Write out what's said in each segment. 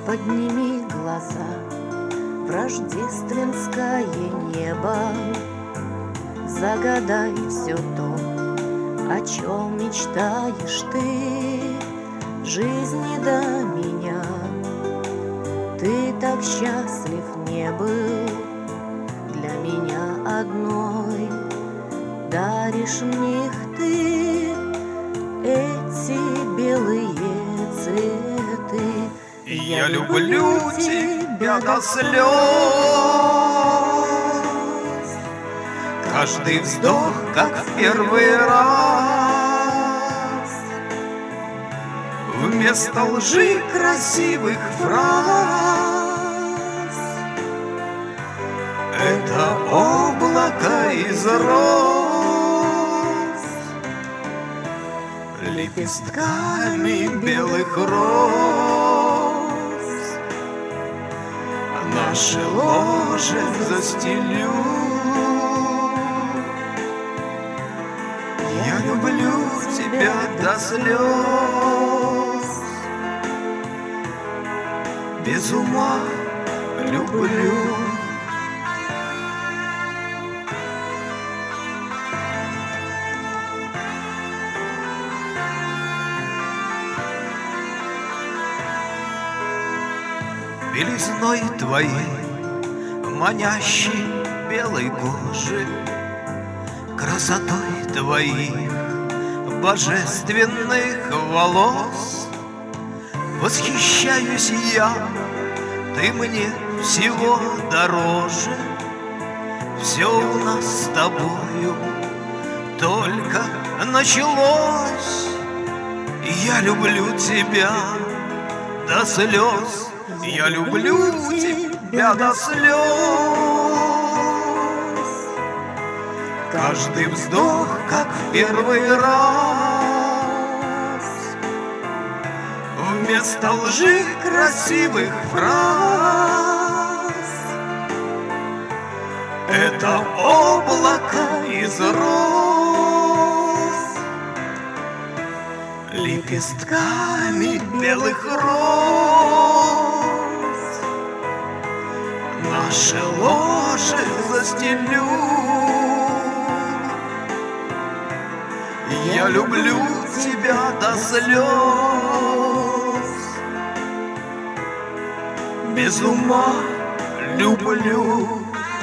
Подними глаза в рождественское небо, загадай все то, о чем мечтаешь ты. В жизни до меня ты так счастлив не был, для меня одной даришь мне их ты, эти белые цветы. Я люблю тебя до слез. Каждый вздох, как в первый раз. Вместо лжи красивых фраз это облако из роз, лепестками белых роз наше ложе застелю. Я люблю тебя до слез, без ума люблю. Белизной твоей, манящей белой кожи, красотой твоих божественных волос восхищаюсь я, ты мне всего дороже. Все у нас с тобою только началось. Я люблю тебя до слез. Я люблю тебя до слез. Каждый вздох, как в первый раз. Вместо лжи красивых фраз это облако из роз, лепестками белых роз наше ложе застелю. Я люблю тебя до слез, без ума люблю.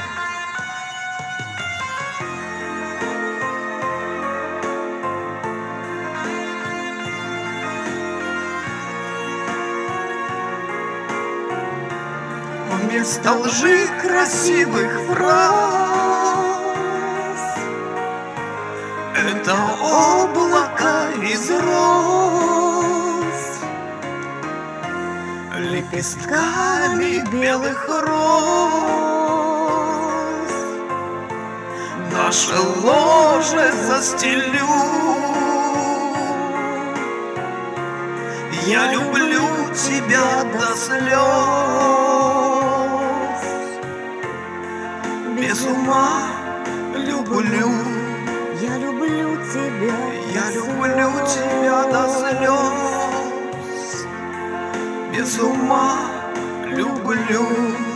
Вместо лжи красивых фраз это облако из роз, лепестками белых роз наше ложе застелю. Я люблю тебя до слез, без ума люблю. Я люблю тебя, я люблю тебя до слез, без ума люблю.